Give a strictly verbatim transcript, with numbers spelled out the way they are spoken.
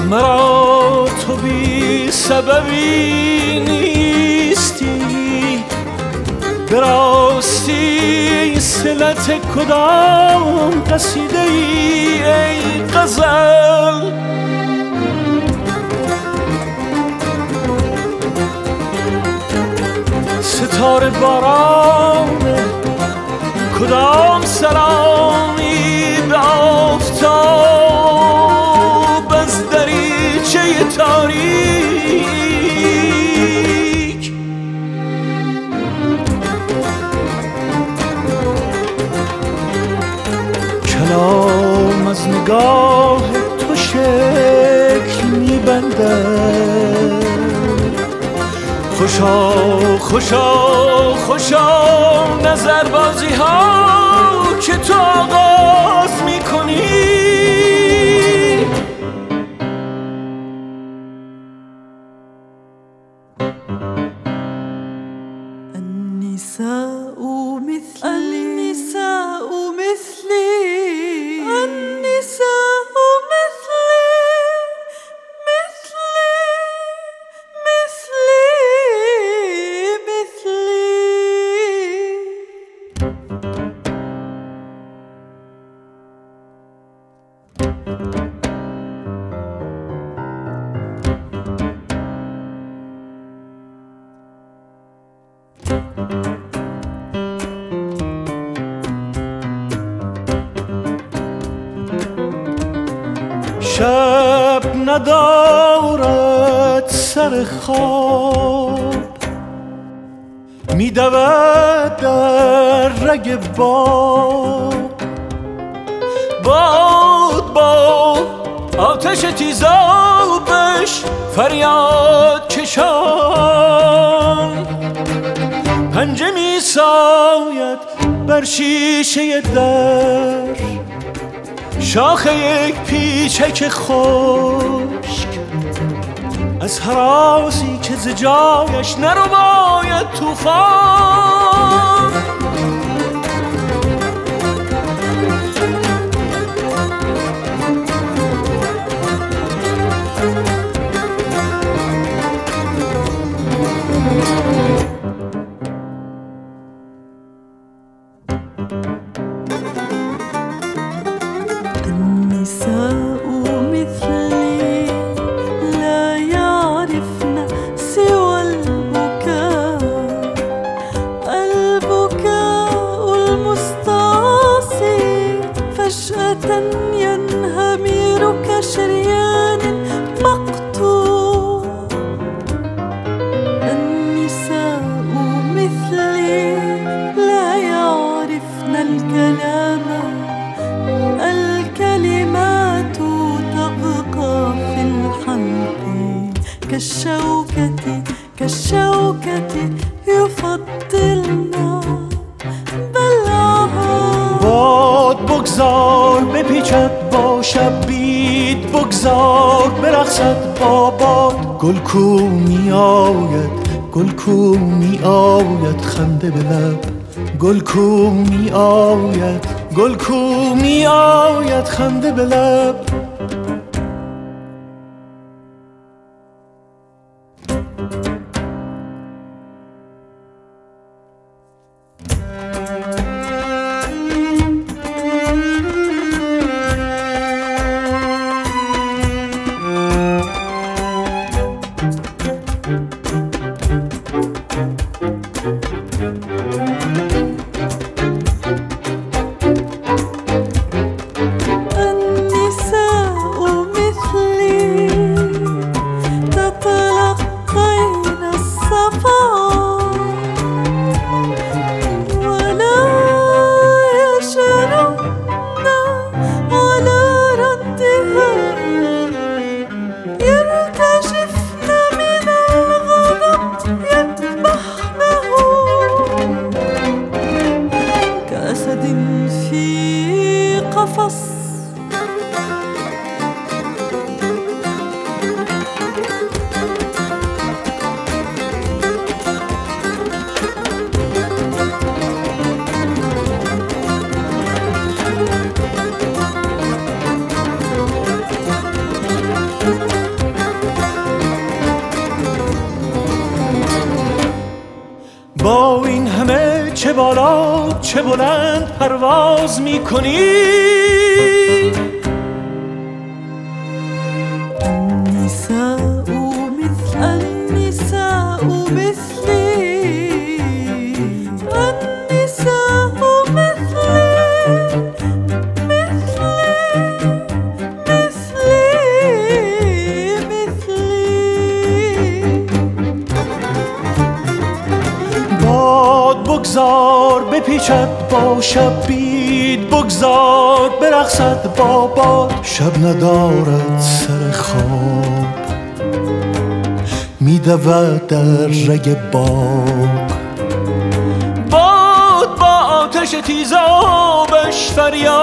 مرا تو بی سببی نیستی، به راستی صلت کدام قصیده ای ای غزل؟ ستاره باران کدام سلامی به آفتاب از دریچه تاریک؟ کلام از نگاه تو شکل می‌بندد. خوشا خوشا خوشا نظر بازی ها که تو آغاز میکنی. النساء مثلي النساء مثلي النساء مثلي شب ندارد سر خواب، میدود در رگ باد. باد باد آتش تیزابش فریاد کشان، پنجه می ساید بر شیشه در، شاخ یک پیچک خشک از هرازی که ز جایش نرباید طوفان. النساء مثلي لا يعرفن سوى البكاء، البكاء المستعصي فجأة ينهمر كشريان مقطوع. النساء مثلي لا يعرفن الكلام، الكلمات تبقى في الحلق كالشوكة كالشوكة يفضلنا بلعها. باد بگذار بپیچد با شب، بید بگذار برقصد با باد. گل کو می آید گل کو می آید خنده به لب، گل کو می آید گل کو می آید خنده به لب. چه بالا چه بلند پرواز می کنی. النساء مثل النساء مثلي، النساء مثلي مثلي مثلي. باد بگذار بپیچد با شب، بید بگذار برقصد با باد. شب ندارد سر خواب، میدود در رگ باغ. باد با آتش تیزابش فریاد